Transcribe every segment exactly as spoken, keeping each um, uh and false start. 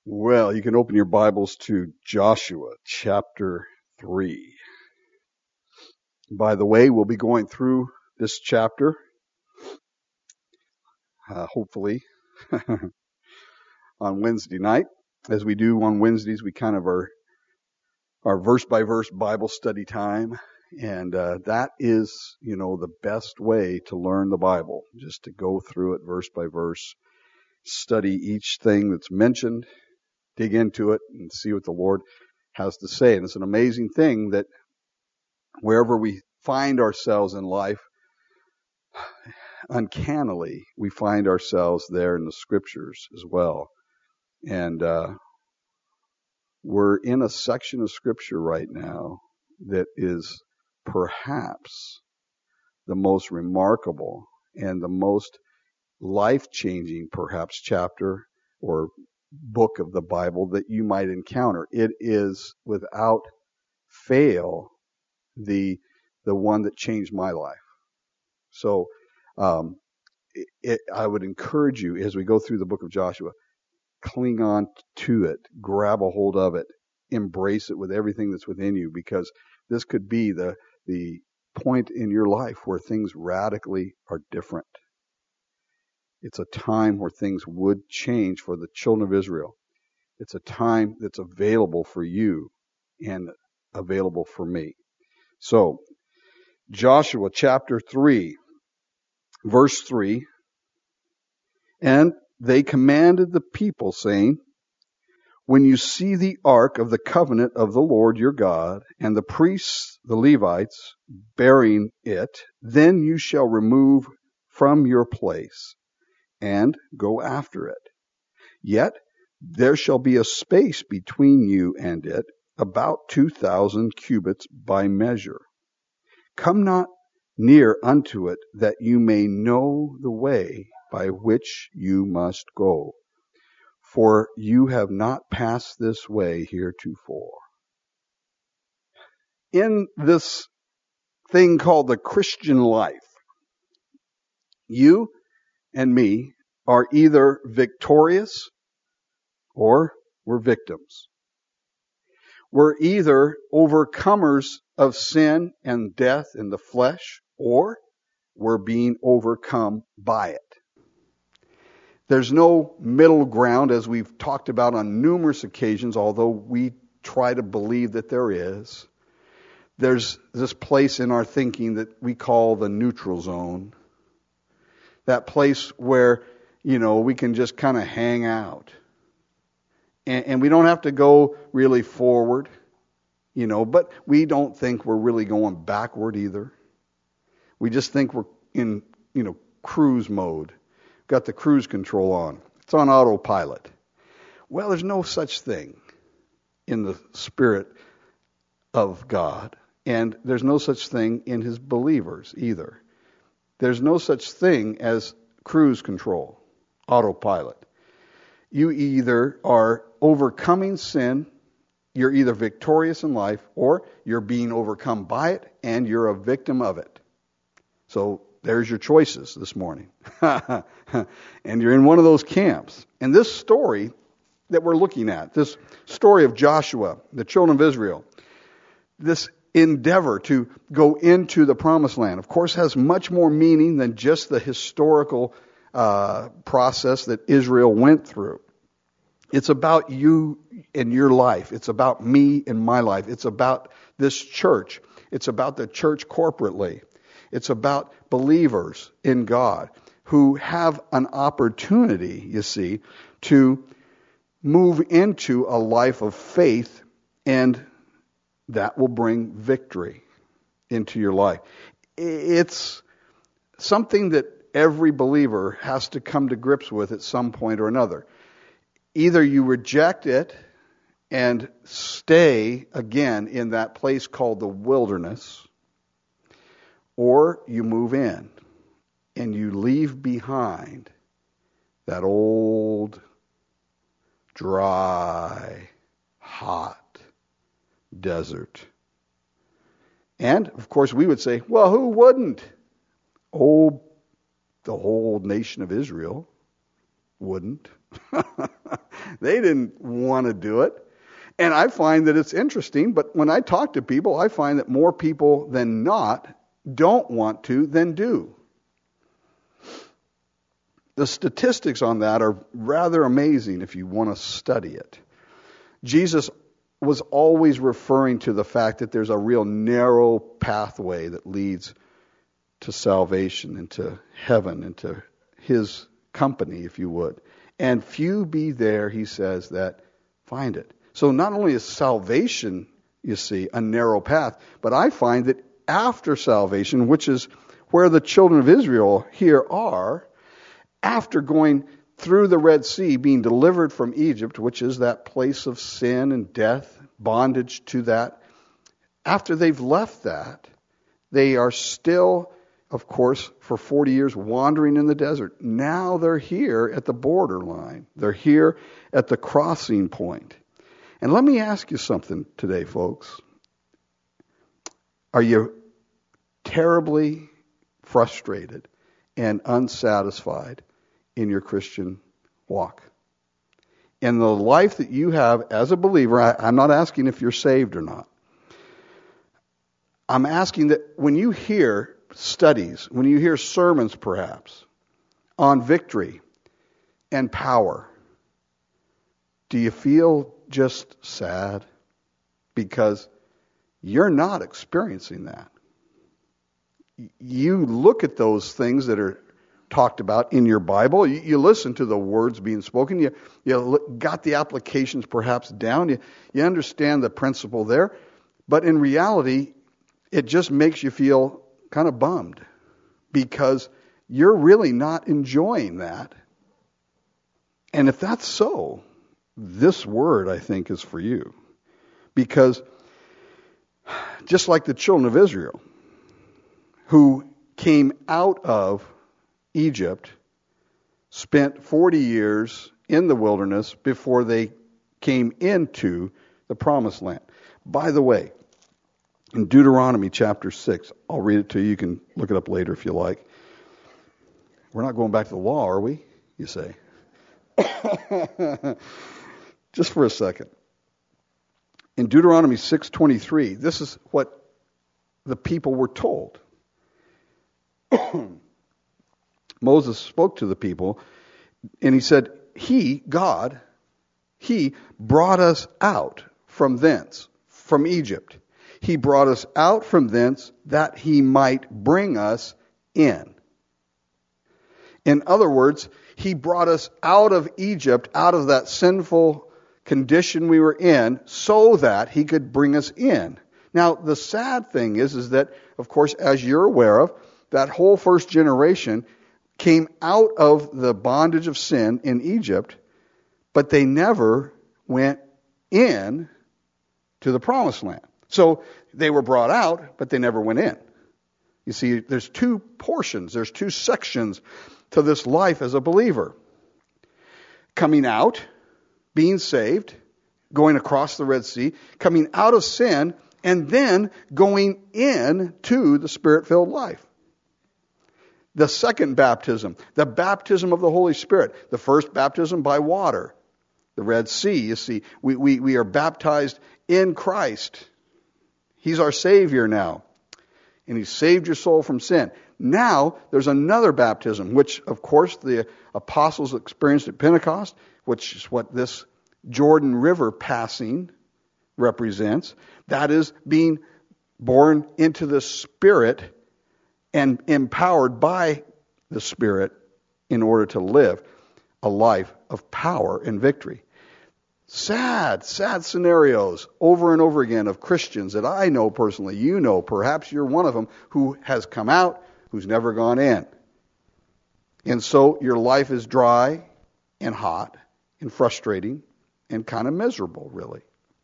Well, you can open your Bibles to Joshua chapter three. By the way, we'll be going through this chapter, uh, hopefully, on Wednesday night. As we do on Wednesdays, we kind of are our verse-by-verse Bible study time. And uh, that is, you know, the best way to learn the Bible, just to go through it verse by verse, study each thing that's mentioned, dig into it, and see what the Lord has to say. And it's an amazing thing that wherever we find ourselves in life, uncannily, we find ourselves there in the Scriptures as well. And uh, we're in a section of Scripture right now that is perhaps the most remarkable and the most life-changing, perhaps, chapter or book of the Bible that you might encounter. It is, without fail, the the one that changed my life. So um, it, it, I would encourage you, as we go through the book of Joshua, cling on to it, grab a hold of it, embrace it with everything that's within you, because this could be the the point in your life where things radically are different. It's a time where things would change for the children of Israel. It's a time that's available for you and available for me. So, Joshua chapter three, verse three, and they commanded the people, saying, when you see the ark of the covenant of the Lord your God, and the priests, the Levites, bearing it, then you shall remove from your place and go after it. Yet there shall be a space between you and it, about two thousand cubits by measure. Come not near unto it, that you may know the way by which you must go. For you have not passed this way heretofore. In this thing called the Christian life, you and me are either victorious or we're victims. We're either overcomers of sin and death in the flesh, or we're being overcome by it. There's no middle ground, as we've talked about on numerous occasions, although we try to believe that there is. There's this place in our thinking that we call the neutral zone. That place where, you know, we can just kind of hang out. And, and we don't have to go really forward, you know, but we don't think we're really going backward either. We just think we're in, you know, cruise mode. Got the cruise control on. It's on autopilot. Well, there's no such thing in the Spirit of God. And there's no such thing in His believers either. There's no such thing as cruise control, autopilot. You either are overcoming sin, you're either victorious in life, or you're being overcome by it, and you're a victim of it. So there's your choices this morning. And you're in one of those camps. And this story that we're looking at, this story of Joshua, the children of Israel, this endeavor to go into the promised land, of course, has much more meaning than just the historical uh, process that Israel went through. It's about you and your life. It's about me and my life. It's about this church. It's about the church corporately. It's about believers in God who have an opportunity, you see, to move into a life of faith, and that will bring victory into your life. It's something that every believer has to come to grips with at some point or another. Either you reject it and stay again in that place called the wilderness, or you move in and you leave behind that old, dry, hot desert. And, of course, we would say, well, who wouldn't? Oh, the whole nation of Israel wouldn't. They didn't want to do it. And I find that it's interesting, but when I talk to people, I find that more people than not don't want to than do. The statistics on that are rather amazing if you want to study it. Jesus was always referring to the fact that there's a real narrow pathway that leads to salvation and to heaven and to his company, if you would. And few be there, he says, that find it. So not only is salvation, you see, a narrow path, but I find that after salvation, which is where the children of Israel here are, after going through the Red Sea, being delivered from Egypt, which is that place of sin and death, bondage to that, after they've left that, they are still, of course, for forty years wandering in the desert. Now they're here at the borderline. They're here at the crossing point. And let me ask you something today, folks. Are you terribly frustrated and unsatisfied in your Christian walk? In the life that you have as a believer, I, I'm not asking if you're saved or not. I'm asking that when you hear studies, when you hear sermons perhaps, on victory and power, do you feel just sad? Because you're not experiencing that. You look at those things that are talked about in your Bible. You, you listen to the words being spoken. You, you got the applications perhaps down. You, you understand the principle there. But in reality, it just makes you feel kind of bummed because you're really not enjoying that. And if that's so, this word, I think, is for you. Because just like the children of Israel, who came out of Egypt, spent forty years in the wilderness before they came into the promised land. By the way, in Deuteronomy chapter six, I'll read it to you. You can look it up later if you like. We're not going back to the law, are we? You say. Just for a second. In Deuteronomy six twenty-three, this is what the people were told. Moses spoke to the people, and he said, He, God, He brought us out from thence, from Egypt. He brought us out from thence that He might bring us in. In other words, He brought us out of Egypt, out of that sinful condition we were in, so that He could bring us in. Now, the sad thing is, is that, of course, as you're aware of, that whole first generation came out of the bondage of sin in Egypt, but they never went in to the promised land. So they were brought out, but they never went in. You see, there's two portions, there's two sections to this life as a believer. Coming out, being saved, going across the Red Sea, coming out of sin, and then going in to the Spirit-filled life. The second baptism, the baptism of the Holy Spirit. The first baptism by water, the Red Sea. You see, we, we, we are baptized in Christ. He's our Savior now. And He saved your soul from sin. Now, there's another baptism, which, of course, the apostles experienced at Pentecost, which is what this Jordan River passing represents. That is being born into the Spirit and empowered by the Spirit in order to live a life of power and victory. Sad, sad scenarios over and over again of Christians that I know personally, you know, perhaps you're one of them, who has come out, who's never gone in. And so your life is dry and hot and frustrating and kind of miserable, really.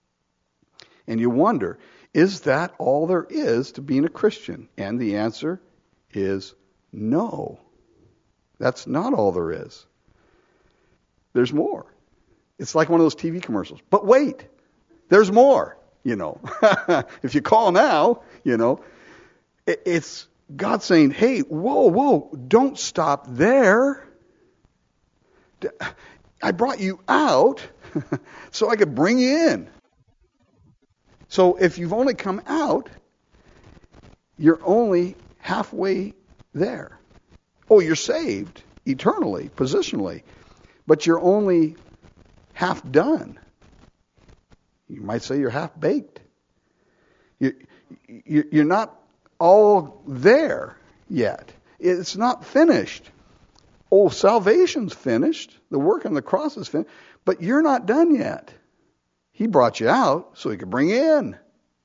And you wonder, is that all there is to being a Christian? And the answer is no. That's not all there is. There's more. It's like one of those T V commercials. But wait, there's more, you know. If you call now, you know, it's God saying, hey, whoa, whoa, don't stop there. I brought you out so I could bring you in. So if you've only come out, you're only halfway there. Oh, you're saved eternally, positionally, but you're only half done. You might say you're half baked. You, you, you're not all there yet. It's not finished. Oh, salvation's finished. The work on the cross is finished, but you're not done yet. He brought you out so he could bring you in.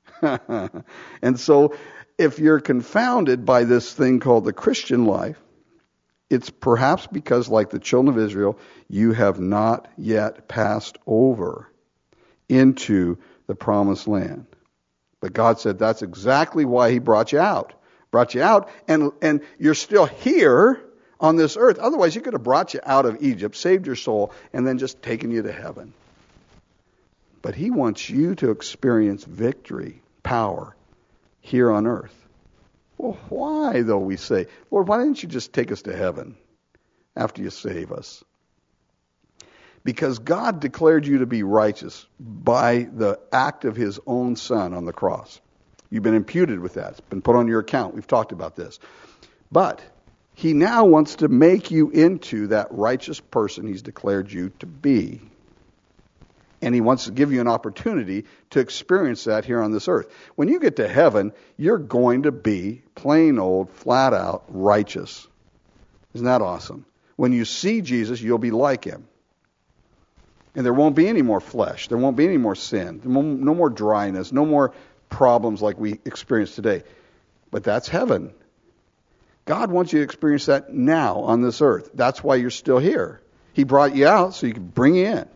And so if you're confounded by this thing called the Christian life, it's perhaps because, like the children of Israel, you have not yet passed over into the promised land. But God said that's exactly why he brought you out. Brought you out, and, and you're still here on this earth. Otherwise, he could have brought you out of Egypt, saved your soul, and then just taken you to heaven. But he wants you to experience victory, power, here on earth. Well, why, though, we say, Lord, why didn't you just take us to heaven after you save us? Because God declared you to be righteous by the act of his own Son on the cross. You've been imputed with that. It's been put on your account. We've talked about this. But he now wants to make you into that righteous person he's declared you to be. And he wants to give you an opportunity to experience that here on this earth. When you get to heaven, you're going to be plain old, flat out righteous. Isn't that awesome? When you see Jesus, you'll be like him. And there won't be any more flesh. There won't be any more sin. No more dryness. No more problems like we experience today. But that's heaven. God wants you to experience that now on this earth. That's why you're still here. He brought you out so he could bring you in.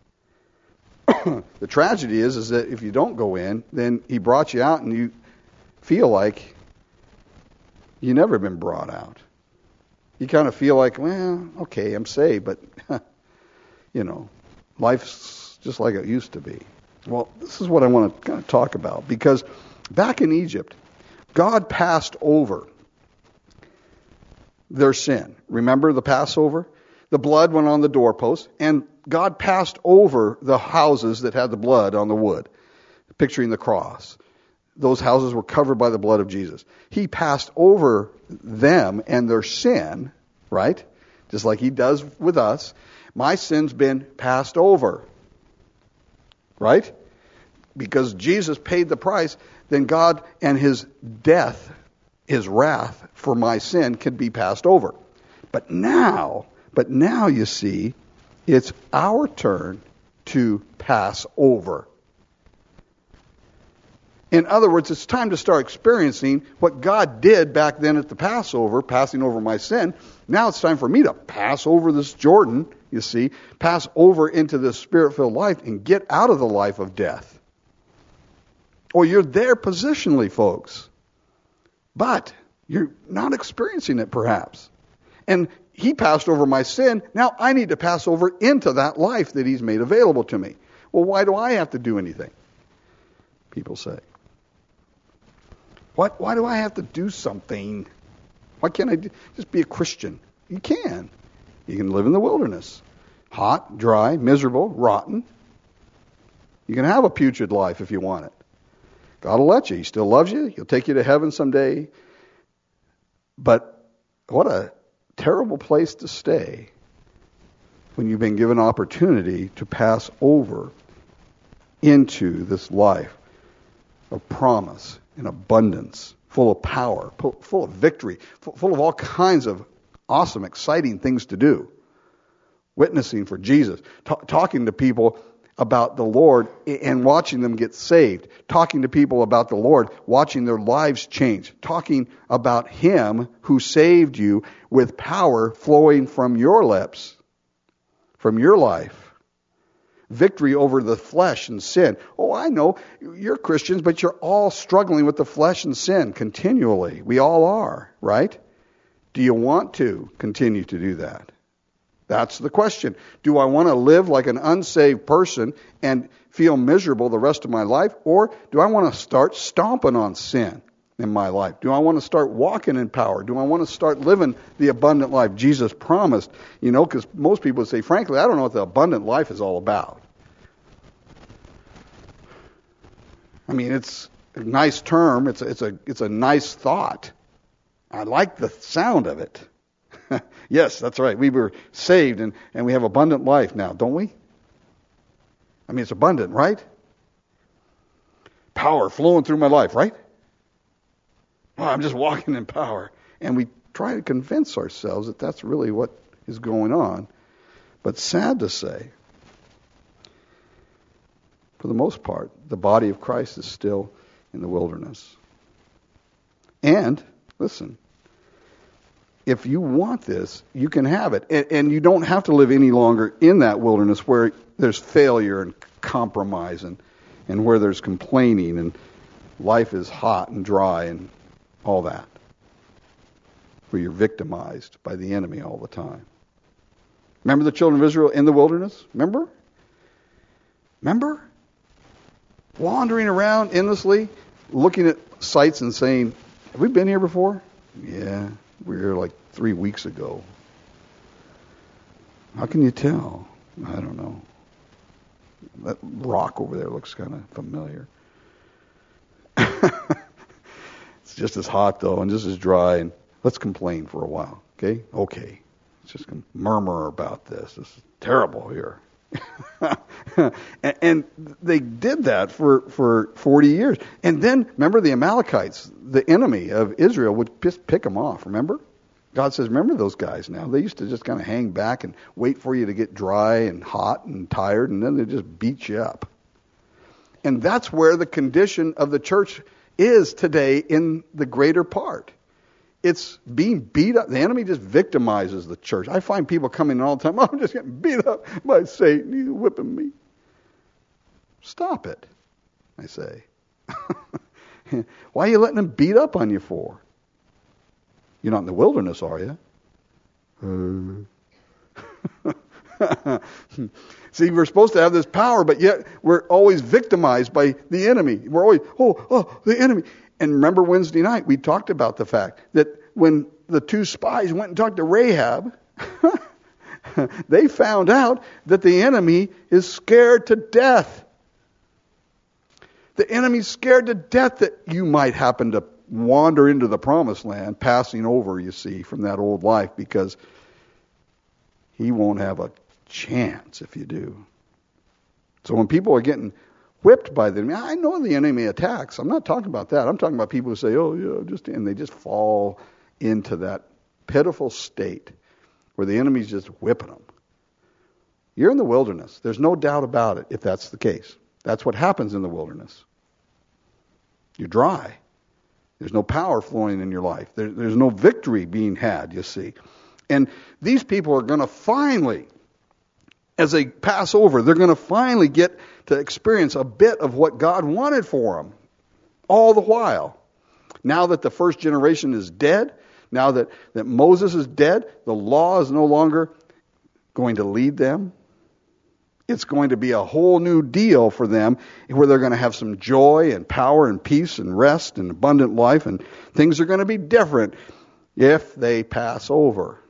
The tragedy is, is that if you don't go in, then he brought you out and you feel like you never been brought out. You kind of feel like, well, okay, I'm saved, but, you know, life's just like it used to be. Well, this is what I want to kind of talk about, because back in Egypt, God passed over their sin. Remember the Passover? The blood went on the doorpost, and God passed over the houses that had the blood on the wood, picturing the cross. Those houses were covered by the blood of Jesus. He passed over them and their sin, right? Just like he does with us. My sin's been passed over, right? Because Jesus paid the price, then God and his death, his wrath for my sin can be passed over. But now, but now you see, it's our turn to pass over. In other words, it's time to start experiencing what God did back then at the Passover, passing over my sin. Now it's time for me to pass over this Jordan, you see, pass over into this Spirit-filled life and get out of the life of death. Or you're there positionally, folks. But you're not experiencing it, perhaps. And he passed over my sin. Now I need to pass over into that life that he's made available to me. Well, why do I have to do anything? People say. What? Why do I have to do something? Why can't I do, just be a Christian? You can. You can live in the wilderness. Hot, dry, miserable, rotten. You can have a putrid life if you want it. God will let you. He still loves you. He'll take you to heaven someday. But what a terrible place to stay when you've been given opportunity to pass over into this life of promise and abundance, full of power, full of victory, full of all kinds of awesome, exciting things to do. Witnessing for Jesus, t- talking to people about the Lord and watching them get saved, talking to people about the Lord, watching their lives change, talking about him who saved you with power flowing from your lips, from your life. Victory over the flesh and sin. Oh, I know, you're Christians, but you're all struggling with the flesh and sin continually. We all are, right? Do you want to continue to do that? That's the question. Do I want to live like an unsaved person and feel miserable the rest of my life? Or do I want to start stomping on sin in my life? Do I want to start walking in power? Do I want to start living the abundant life Jesus promised? You know, because most people say, frankly, I don't know what the abundant life is all about. I mean, it's a nice term. It's a, it's a, it's a nice thought. I like the sound of it. Yes, that's right. We were saved and, and we have abundant life now, don't we? I mean, it's abundant, right? Power flowing through my life, right? Oh, I'm just walking in power. And we try to convince ourselves that that's really what is going on. But sad to say, for the most part, the body of Christ is still in the wilderness. And, listen, if you want this, you can have it. And, and you don't have to live any longer in that wilderness where there's failure and compromise and, and where there's complaining and life is hot and dry and all that. Where you're victimized by the enemy all the time. Remember the children of Israel in the wilderness? Remember? Remember? Wandering around endlessly, looking at sights and saying, have we been here before? Yeah, we were here like three weeks ago. How can you tell? I don't know. That rock over there looks kind of familiar. It's just as hot, though, and just as dry, and let's complain for a while, okay? Okay. Let's just murmur about this. This is terrible here. and, and they did that for, for forty years. And then, remember the Amalekites, the enemy of Israel, would just pick them off, remember? God says, remember those guys now. They used to just kind of hang back and wait for you to get dry and hot and tired, and then they just beat you up. And that's where the condition of the church is today in the greater part. It's being beat up. The enemy just victimizes the church. I find people coming in all the time, oh, I'm just getting beat up by Satan. He's whipping me. Stop it, I say. Why are you letting him beat up on you for? You're not in the wilderness, are you? Uh. See, we're supposed to have this power, but yet we're always victimized by the enemy. We're always, oh, oh, the enemy. And remember Wednesday night, we talked about the fact that when the two spies went and talked to Rahab, they found out that the enemy is scared to death. The enemy's scared to death that you might happen to wander into the promised land, passing over, you see, from that old life, because he won't have a chance if you do. So when people are getting whipped by the enemy, I know the enemy attacks. I'm not talking about that. I'm talking about people who say, oh, yeah, just, and they just fall into that pitiful state where the enemy's just whipping them. You're in the wilderness. There's no doubt about it if that's the case. That's what happens in the wilderness. You're dry. There's no power flowing in your life. There, there's no victory being had, you see. And these people are going to finally, as they pass over, they're going to finally get to experience a bit of what God wanted for them all the while. Now that the first generation is dead, now that, that Moses is dead, the law is no longer going to lead them. It's going to be a whole new deal for them where they're going to have some joy and power and peace and rest and abundant life, and things are going to be different if they pass over.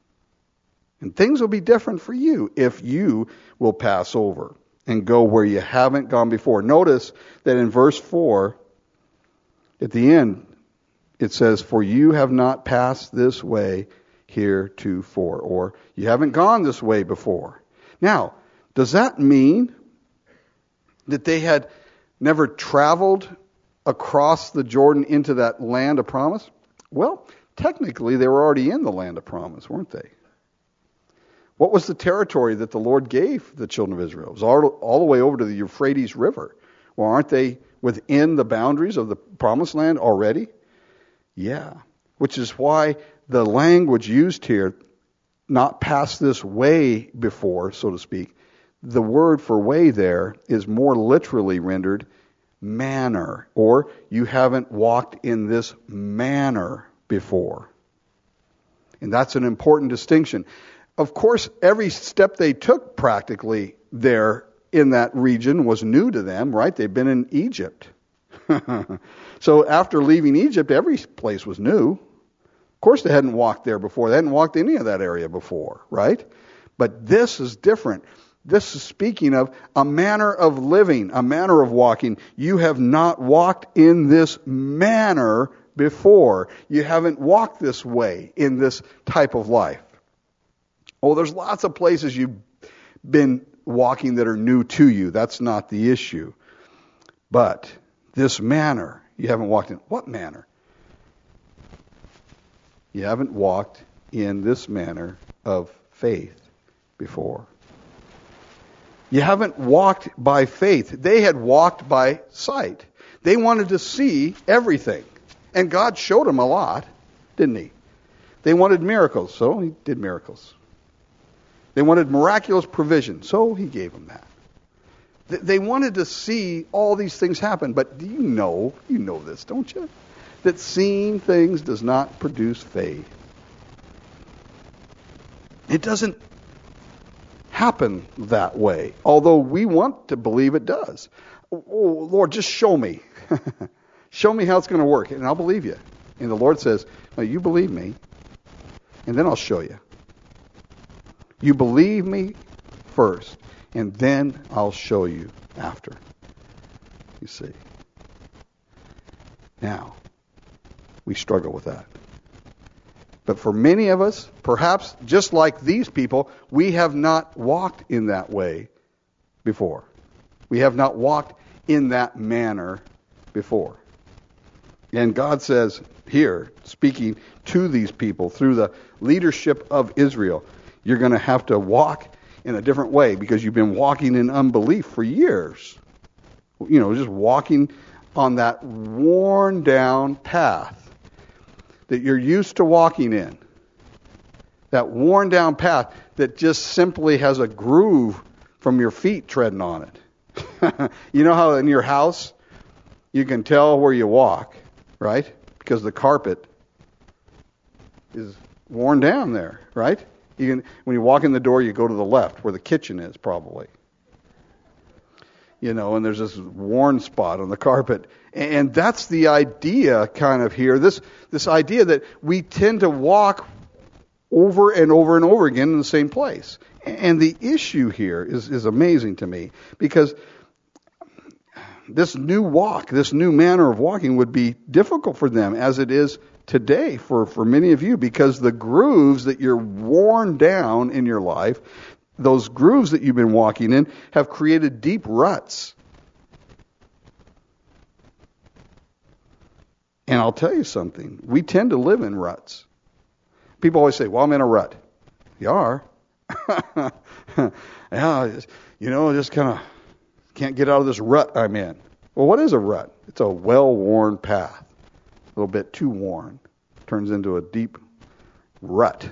And things will be different for you if you will pass over and go where you haven't gone before. Notice that in verse four, at the end, it says, for you have not passed this way heretofore, or you haven't gone this way before. Now, does that mean that they had never traveled across the Jordan into that land of promise? Well, technically they were already in the land of promise, weren't they? What was the territory that the Lord gave the children of Israel? It was all, all the way over to the Euphrates River. Well, aren't they within the boundaries of the promised land already? Yeah, which is why the language used here, not past this way before, so to speak, the word for way there is more literally rendered manner, or you haven't walked in this manner before. And that's an important distinction. Of course, every step they took practically there in that region was new to them, right? They've been in Egypt. So after leaving Egypt, every place was new. Of course, they hadn't walked there before. They hadn't walked any of that area before, right? But this is different. This is speaking of a manner of living, a manner of walking. You have not walked in this manner before. You haven't walked this way in this type of life. Oh, there's lots of places you've been walking that are new to you. That's not the issue. But this manner, you haven't walked in. What manner? You haven't walked in this manner of faith before. You haven't walked by faith. They had walked by sight. They wanted to see everything. And God showed them a lot, didn't he? They wanted miracles, so he did miracles. They wanted miraculous provision, so he gave them that. They wanted to see all these things happen, but do you know, you know this, don't you? That seeing things does not produce faith. It doesn't happen that way, although we want to believe it does. Oh, Lord, just show me. Show me how it's going to work, and I'll believe you. And the Lord says, no, you believe me, and then I'll show you. You believe me first, and then I'll show you after. You see. Now, we struggle with that. But for many of us, perhaps just like these people, we have not walked in that way before. We have not walked in that manner before. And God says here, speaking to these people through the leadership of Israel, you're going to have to walk in a different way because you've been walking in unbelief for years. You know, just walking on that worn down path that you're used to walking in. That worn down path that just simply has a groove from your feet treading on it. You know how in your house you can tell where you walk, right? Because the carpet is worn down there, right? You can, when you walk in the door, you go to the left where the kitchen is probably. You know, and there's this worn spot on the carpet. And that's the idea kind of here. This this idea that we tend to walk over and over and over again in the same place. And the issue here is, is amazing to me because this new walk, this new manner of walking would be difficult for them as it is today for, for many of you because the grooves that you're worn down in your life, those grooves that you've been walking in have created deep ruts. And I'll tell you something. We tend to live in ruts. People always say, well, I'm in a rut. You are. Yeah, you know, just kind of can't get out of this rut I'm in. Well, what is a rut? It's a well-worn path. A little bit too worn. Turns into a deep rut.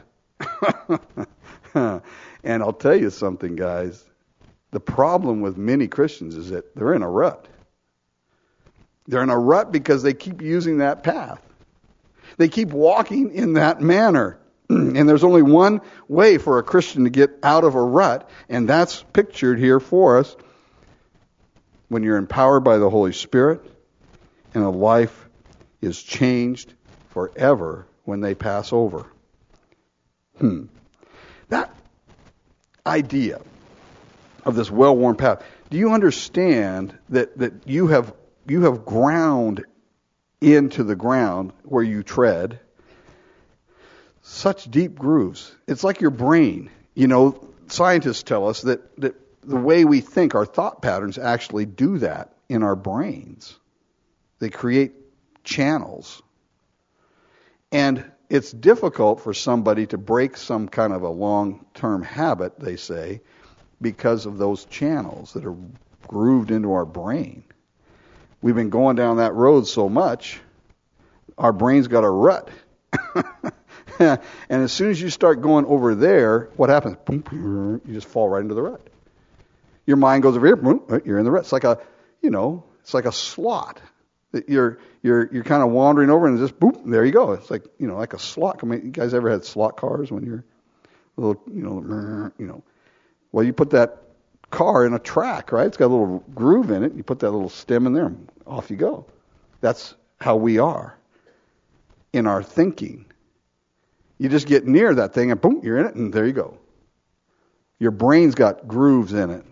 And I'll tell you something, guys. The problem with many Christians is that they're in a rut. They're in a rut because they keep using that path. They keep walking in that manner. And there's only one way for a Christian to get out of a rut, and that's pictured here for us when you're empowered by the Holy Spirit and a life is changed forever when they pass over. Hmm. That idea of this well-worn path, do you understand that, that you have you have ground into the ground where you tread such deep grooves? It's like your brain. You know, scientists tell us that, that the way we think, our thought patterns actually do that in our brains. They create channels. And it's difficult for somebody to break some kind of a long-term habit, they say, because of those channels that are grooved into our brain. We've been going down that road so much, our brain's got a rut. And as soon as you start going over there, what happens? You just fall right into the rut. Your mind goes over here, you're in the rut. It's like a, you know, it's like a slot. You're you're you're kind of wandering over and just boop, there you go. It's like, you know, like a slot. I mean, you guys ever had slot cars when you're a little, you know, you know. Well, you put that car in a track, right? It's got a little groove in it. You put that little stem in there, and off you go. That's how we are in our thinking. You just get near that thing and boom, you're in it, and there you go. Your brain's got grooves in it.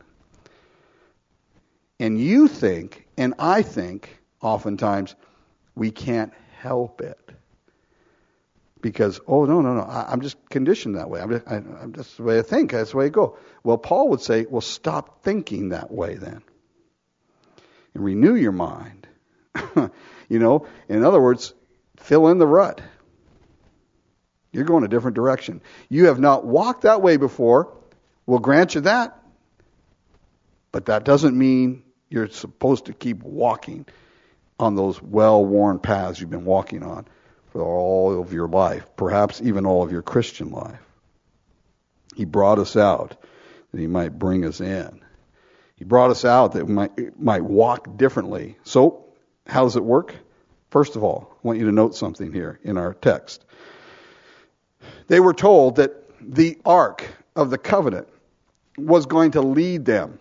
And you think, and I think, oftentimes, we can't help it. Because, oh, no, no, no, I, I'm just conditioned that way. I'm just, I, I'm just the way I think. That's the way I go. Well, Paul would say, well, stop thinking that way then. And renew your mind. You know, in other words, fill in the rut. You're going a different direction. You have not walked that way before. We'll grant you that. But that doesn't mean you're supposed to keep walking on those well-worn paths you've been walking on for all of your life, perhaps even all of your Christian life. He brought us out that he might bring us in. He brought us out that we might, might walk differently. So, how does it work? First of all, I want you to note something here in our text. They were told that the Ark of the Covenant was going to lead them.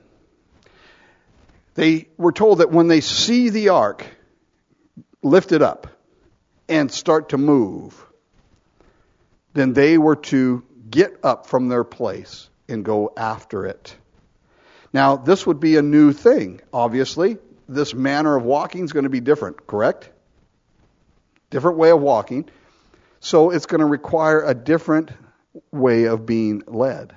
They were told that when they see the Ark lifted up and start to move, then they were to get up from their place and go after it. Now, this would be a new thing, obviously. This manner of walking is going to be different, correct? Different way of walking. So it's going to require a different way of being led.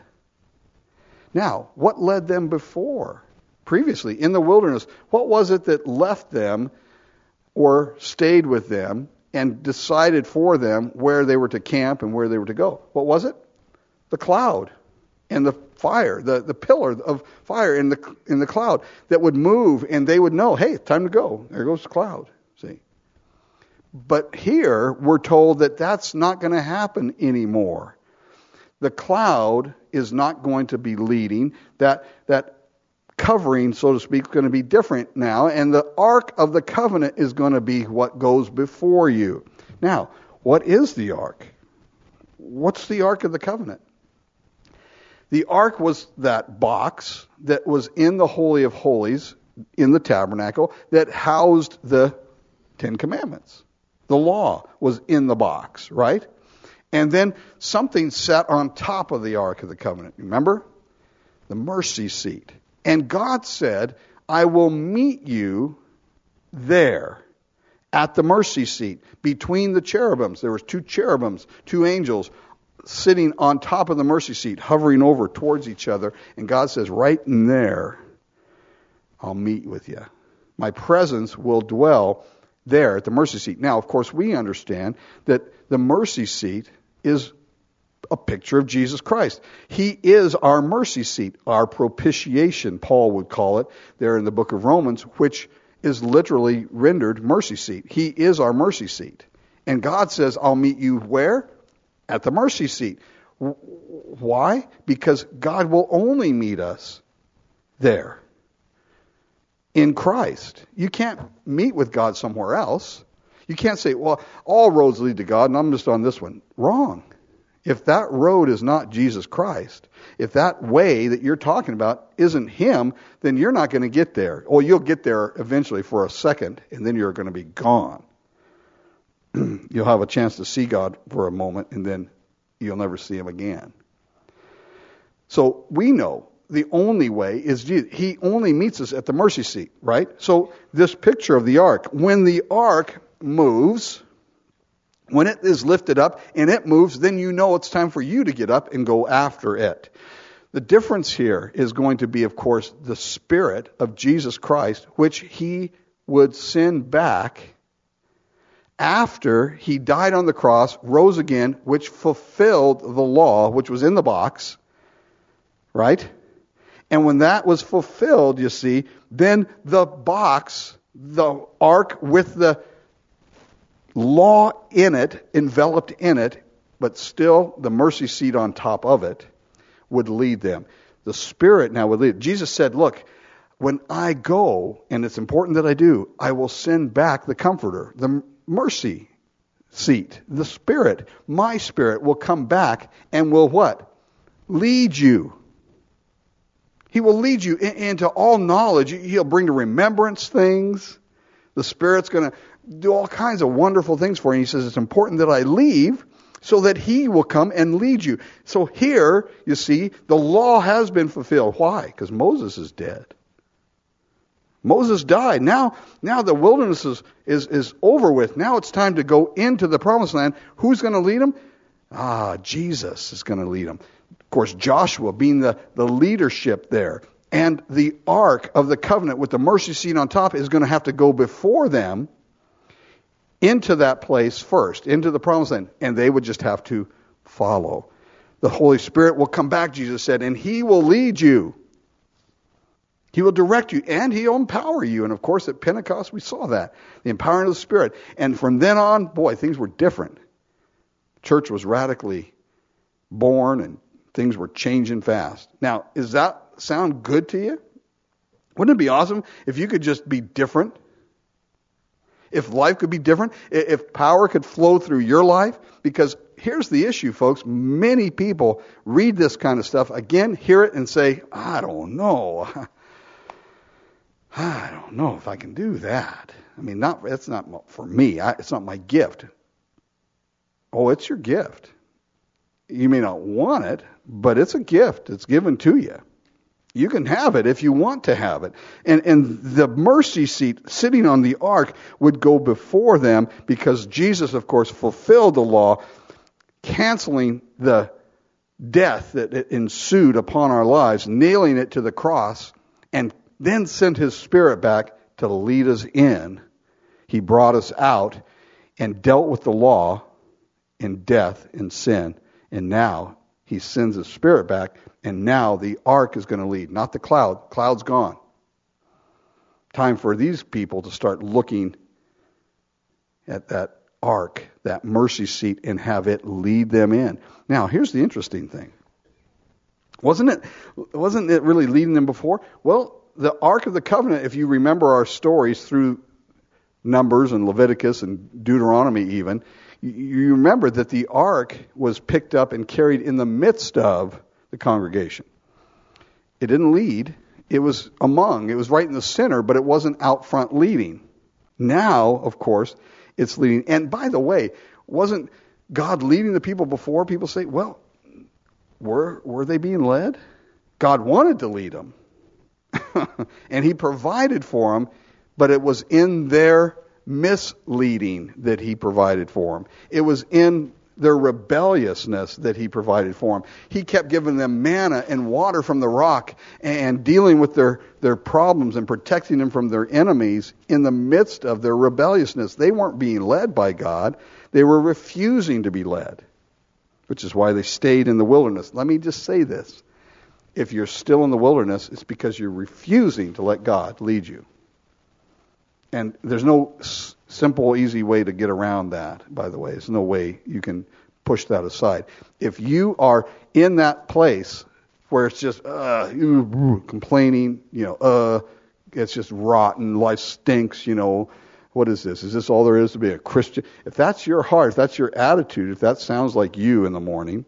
Now, what led them before? Previously, in the wilderness, what was it that left them or stayed with them and decided for them where they were to camp and where they were to go? What was it? The cloud and the fire, the, the pillar of fire in the in the cloud that would move, and they would know, hey, it's time to go. There goes the cloud. See? But here, we're told that that's not going to happen anymore. The cloud is not going to be leading. That that covering, so to speak, is going to be different now, and the Ark of the Covenant is going to be what goes before you. Now, what is the Ark? What's the Ark of the Covenant? The Ark was that box that was in the Holy of Holies, in the tabernacle, that housed the Ten Commandments. The law was in the box, right? And then something sat on top of the Ark of the Covenant. Remember? The mercy seat. And God said, I will meet you there at the mercy seat between the cherubims. There was two cherubims, two angels sitting on top of the mercy seat, hovering over towards each other. And God says, right in there, I'll meet with you. My presence will dwell there at the mercy seat. Now, of course, we understand that the mercy seat is a picture of Jesus Christ. He is our mercy seat, our propitiation, Paul would call it there in the book of Romans, which is literally rendered mercy seat. He is our mercy seat. And God says, I'll meet you where? At the mercy seat. Why? Because God will only meet us there. In Christ. You can't meet with God somewhere else. You can't say, well, all roads lead to God and I'm just on this one. Wrong. If that road is not Jesus Christ, if that way that you're talking about isn't Him, then you're not going to get there. Or you'll get there eventually for a second, and then you're going to be gone. You'll have a chance to see God for a moment, and then you'll never see Him again. So we know the only way is Jesus. He only meets us at the mercy seat, right? So this picture of the ark, when the ark moves, when it is lifted up and it moves, then you know it's time for you to get up and go after it. The difference here is going to be, of course, the Spirit of Jesus Christ, which He would send back after He died on the cross, rose again, which fulfilled the law, which was in the box, right? And when that was fulfilled, you see, then the box, the ark with the law in it, enveloped in it, but still the mercy seat on top of it, would lead them. The Spirit now would lead. Jesus said, look, when I go, and it's important that I do, I will send back the Comforter, the mercy seat, the Spirit. My Spirit will come back and will what? Lead you. He will lead you in, into all knowledge. He'll bring to remembrance things. The Spirit's going to do all kinds of wonderful things for you. He says, it's important that I leave so that he will come and lead you. So here, you see, the law has been fulfilled. Why? Because Moses is dead. Moses died. Now, now the wilderness is, is, is over with. Now it's time to go into the promised land. Who's going to lead them? Ah, Jesus is going to lead them. Of course, Joshua being the, the leadership there. And the Ark of the Covenant with the mercy seat on top is going to have to go before them into that place first, into the promised land. And they would just have to follow. The Holy Spirit will come back, Jesus said, and he will lead you. He will direct you, and he'll empower you. And of course, at Pentecost, we saw that. The empowering of the Spirit. And from then on, boy, things were different. Church was radically born, and things were changing fast. Now, does that sound good to you? Wouldn't it be awesome if you could just be different? If life could be different? If power could flow through your life? Because here's the issue, folks. Many people read this kind of stuff, again, hear it, and say, I don't know. I don't know if I can do that. I mean, not it's not for me. I, it's not my gift. Oh, it's your gift. You may not want it, but it's a gift. It's given to you. You can have it if you want to have it. And, and the mercy seat sitting on the ark would go before them because Jesus, of course, fulfilled the law, canceling the death that ensued upon our lives, nailing it to the cross, and then sent his Spirit back to lead us in. He brought us out and dealt with the law in death and sin. And now he sends his Spirit back, and now the ark is going to lead, not the cloud. Cloud's gone. Time for these people to start looking at that ark, that mercy seat, and have it lead them in. Now, here's the interesting thing. Wasn't it, wasn't it really leading them before? Well, the Ark of the Covenant, if you remember our stories through Numbers and Leviticus and Deuteronomy even, you remember that the Ark was picked up and carried in the midst of the congregation. It didn't lead. It was among. It was right in the center, but it wasn't out front leading. Now, of course, it's leading. And by the way, wasn't God leading the people before? People say, well, were, were they being led? God wanted to lead them. And he provided for them, but it was in their misleading that he provided for them. It was in their rebelliousness that he provided for them. He kept giving them manna and water from the rock and dealing with their, their problems and protecting them from their enemies in the midst of their rebelliousness. They weren't being led by God. They were refusing to be led, which is why they stayed in the wilderness. Let me just say this. If you're still in the wilderness, it's because you're refusing to let God lead you. And there's no s- simple, easy way to get around that, by the way. There's no way you can push that aside. If you are in that place where it's just uh, complaining, you know, uh, it's just rotten, life stinks, you know, what is this? Is this all there is to be a Christian? If that's your heart, if that's your attitude, if that sounds like you in the morning,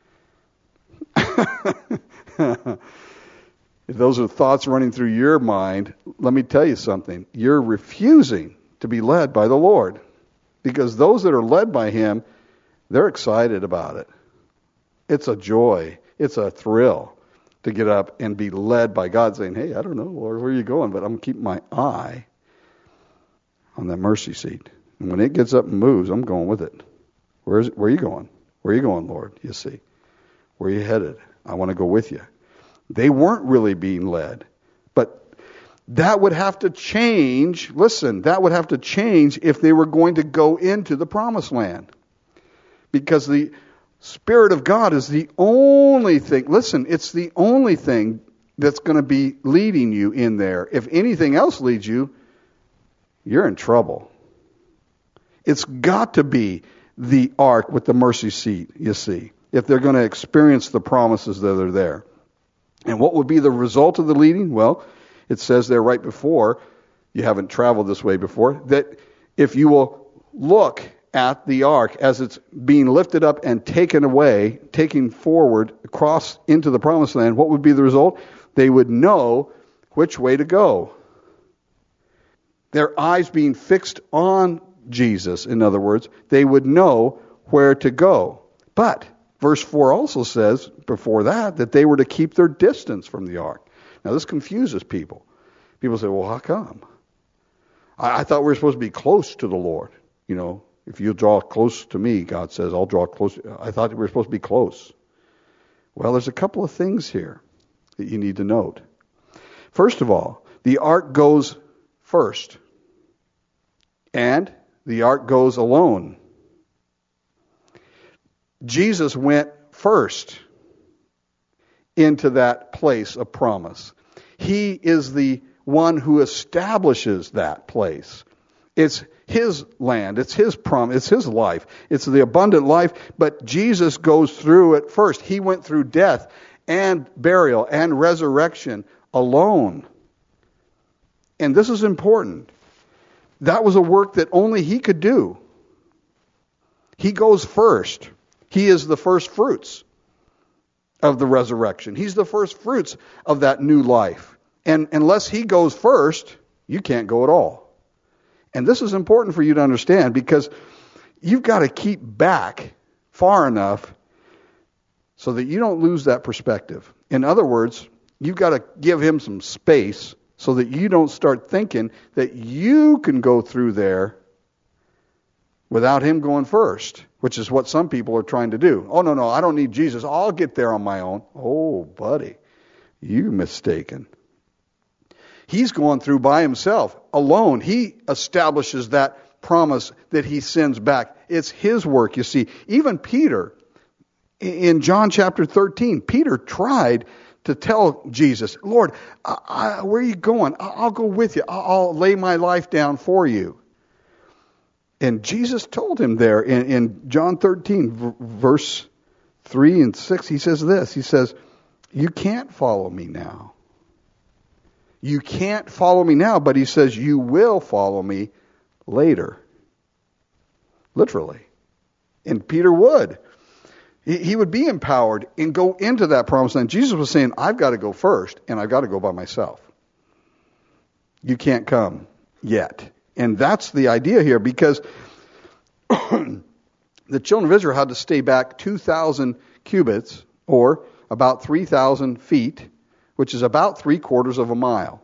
if those are thoughts running through your mind, let me tell you something. You're refusing to be led by the Lord. Because those that are led by him, they're excited about it. It's a joy. It's a thrill to get up and be led by God saying, hey, I don't know, Lord, where are you going? But I'm going to keep my eye on that mercy seat. And when it gets up and moves, I'm going with it. Where is it? Where are you going? Where are you going, Lord? You see. Where are you headed? I want to go with you. They weren't really being led. But that would have to change. Listen, that would have to change if they were going to go into the promised land. Because the Spirit of God is the only thing. Listen, it's the only thing that's going to be leading you in there. If anything else leads you, you're in trouble. It's got to be the ark with the mercy seat, you see, if they're going to experience the promises that are there. And what would be the result of the leading? Well, it says there right before, you haven't traveled this way before, that if you will look at the ark as it's being lifted up and taken away, taken forward across into the promised land, what would be the result? They would know which way to go. Their eyes being fixed on Jesus, in other words, they would know where to go. But verse four also says, before that, that they were to keep their distance from the ark. Now this confuses people. People say, well, how come? I, I thought we were supposed to be close to the Lord. You know, if you draw close to me, God says, I'll draw close. I thought we were supposed to be close. Well, there's a couple of things here that you need to note. First of all, the ark goes first. And the ark goes alone. Jesus went first into that place of promise. He is the one who establishes that place. It's His land. It's His promise. It's His life. It's the abundant life. But Jesus goes through it first. He went through death and burial and resurrection alone. And this is important. That was a work that only He could do. He goes first. He is the first fruits of the resurrection. He's the first fruits of that new life. And unless He goes first, you can't go at all. And this is important for you to understand, because you've got to keep back far enough so that you don't lose that perspective. In other words, you've got to give Him some space so that you don't start thinking that you can go through there without Him going first, which is what some people are trying to do. Oh, no, no, I don't need Jesus. I'll get there on my own. Oh, buddy, you mistaken. He's going through by Himself, alone. He establishes that promise that He sends back. It's His work, you see. Even Peter, in John chapter thirteen, Peter tried to tell Jesus, Lord, I, I, where are you going? I'll go with you. I'll, I'll lay my life down for you. And Jesus told him there in, in John thirteen, v- verse three and six, He says this. He says, you can't follow me now. You can't follow me now, but He says, you will follow me later. Literally. And Peter would. He would be empowered and go into that promised land. Jesus was saying, I've got to go first, and I've got to go by myself. You can't come yet. And that's the idea here, because the children of Israel had to stay back two thousand cubits, or about three thousand feet, which is about three quarters of a mile.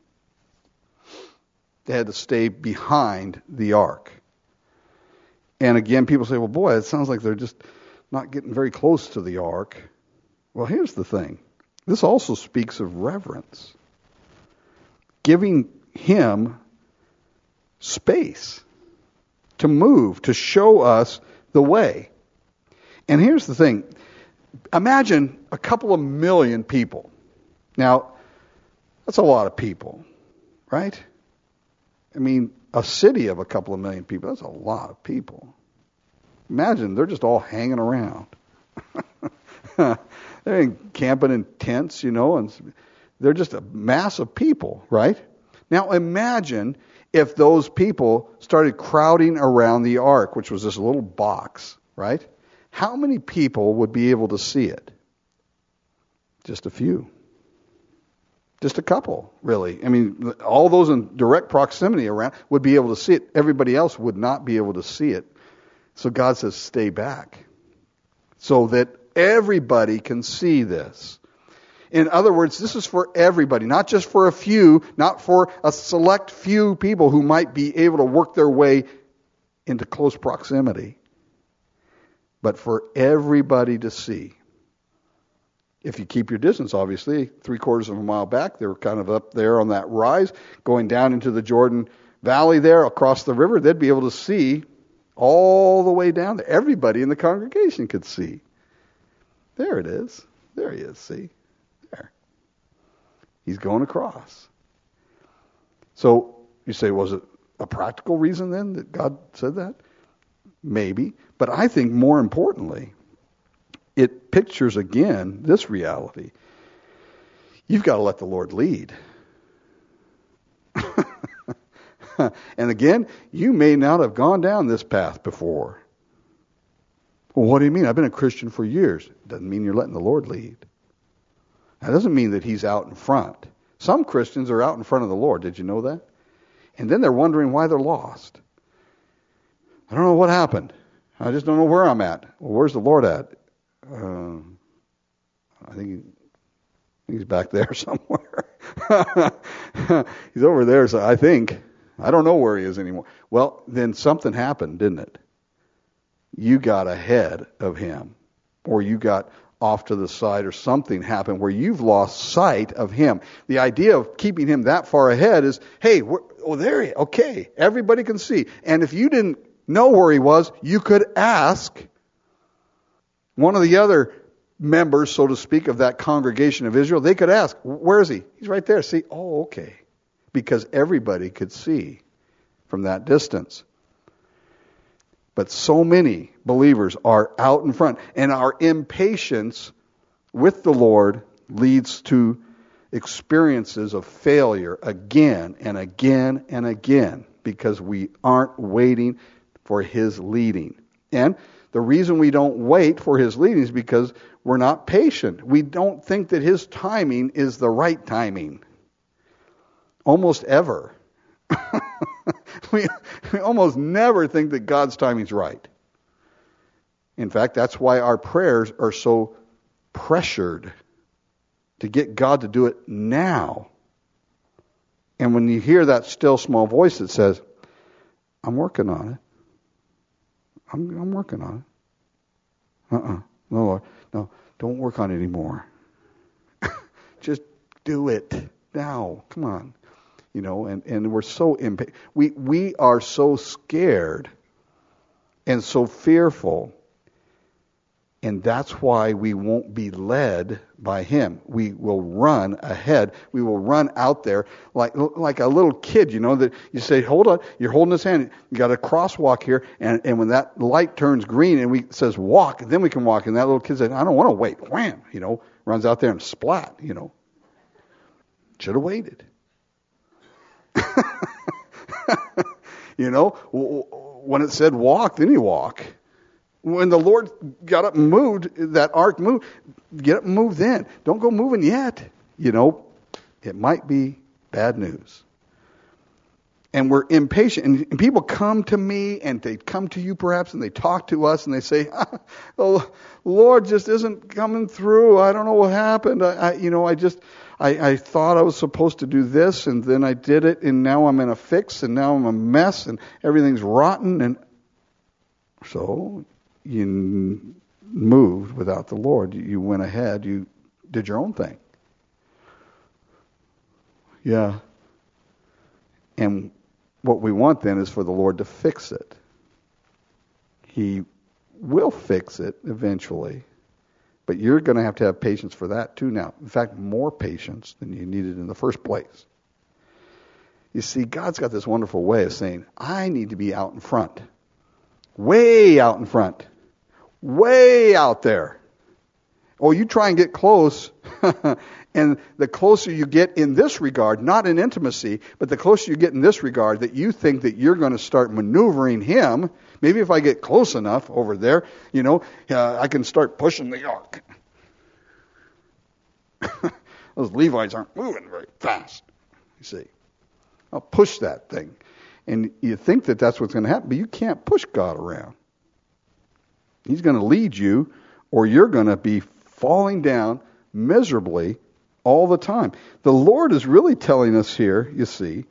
They had to stay behind the ark. And again, people say, well, boy, it sounds like they're just not getting very close to the ark. Well, here's the thing. This also speaks of reverence. Giving Him space to move, to show us the way. And here's the thing. Imagine a couple of million people. Now, that's a lot of people, right? I mean, a city of a couple of million people, that's a lot of people. Imagine they're just all hanging around. They're camping in tents, you know, and they're just a mass of people, right? Now imagine if those people started crowding around the ark, which was this little box, right? How many people would be able to see it? Just a few. Just a couple, really. I mean, all those in direct proximity around would be able to see it. Everybody else would not be able to see it. So God says, stay back, so that everybody can see this. In other words, this is for everybody, not just for a few, not for a select few people who might be able to work their way into close proximity, but for everybody to see. If you keep your distance, obviously, three quarters of a mile back, they were kind of up there on that rise, going down into the Jordan Valley there, across the river, they'd be able to see all the way down there. Everybody in the congregation could see. There it is. There He is, see? There. He's going across. So you say, was it a practical reason then that God said that? Maybe. But I think more importantly, it pictures again this reality. You've got to let the Lord lead. And again, you may not have gone down this path before. Well, what do you mean? I've been a Christian for years. Doesn't mean you're letting the Lord lead. That doesn't mean that He's out in front. Some Christians are out in front of the Lord. Did you know that? And then they're wondering why they're lost. I don't know what happened. I just don't know where I'm at. Well, where's the Lord at? Uh, I think, he, I think he's back there somewhere. He's over there, so I think. I don't know where he is anymore. Well, then something happened, didn't it? You got ahead of him, or you got off to the side, or something happened where you've lost sight of him. The idea of keeping him that far ahead is, hey, we're, oh, there he is. Okay, everybody can see. And if you didn't know where he was, you could ask one of the other members, so to speak, of that congregation of Israel. They could ask, where is he? He's right there. See, oh, okay. Because everybody could see from that distance. But so many believers are out in front, and our impatience with the Lord leads to experiences of failure again and again and again because we aren't waiting for his leading. And the reason we don't wait for his leading is because we're not patient. We don't think that his timing is the right timing. Almost ever. we, we almost never think that God's timing's right. In fact, that's why our prayers are so pressured to get God to do it now. And when you hear that still small voice that says, I'm working on it. I'm, I'm working on it. Uh-uh. No, Lord. No, don't work on it anymore. Just do it now. Come on. You know, and, and we're so impatient. We, we are so scared and so fearful. And that's why we won't be led by him. We will run ahead. We will run out there like like a little kid, you know, that you say, hold on, you're holding his hand. You got a crosswalk here, and, and when that light turns green and we says walk, then we can walk. And that little kid says, I don't want to wait. Wham, you know, runs out there and splat, you know. Should have waited. You know, when it said walk, then you walk. When the Lord got up and moved, that ark moved, get up and move then. Don't go moving yet. You know, it might be bad news. And we're impatient. And, and people come to me, and they come to you perhaps, and they talk to us, and they say, ah, the Lord just isn't coming through. I don't know what happened. I, I you know, I just... I, I thought I was supposed to do this, and then I did it, and now I'm in a fix, and now I'm a mess, and everything's rotten. And so you moved without the Lord. You went ahead. You did your own thing. Yeah. And what we want then is for the Lord to fix it. He will fix it eventually. But you're going to have to have patience for that too now. In fact, more patience than you needed in the first place. You see, God's got this wonderful way of saying, I need to be out in front. Way out in front. Way out there. Oh, you try and get close, and the closer you get in this regard, not in intimacy, but the closer you get in this regard, that you think that you're going to start maneuvering him. Maybe if I get close enough over there, you know, uh, I can start pushing the ark. Those Levites aren't moving very fast, you see. I'll push that thing. And you think that that's what's going to happen, but you can't push God around. He's going to lead you, or you're going to be falling down miserably all the time. The Lord is really telling us here, you see,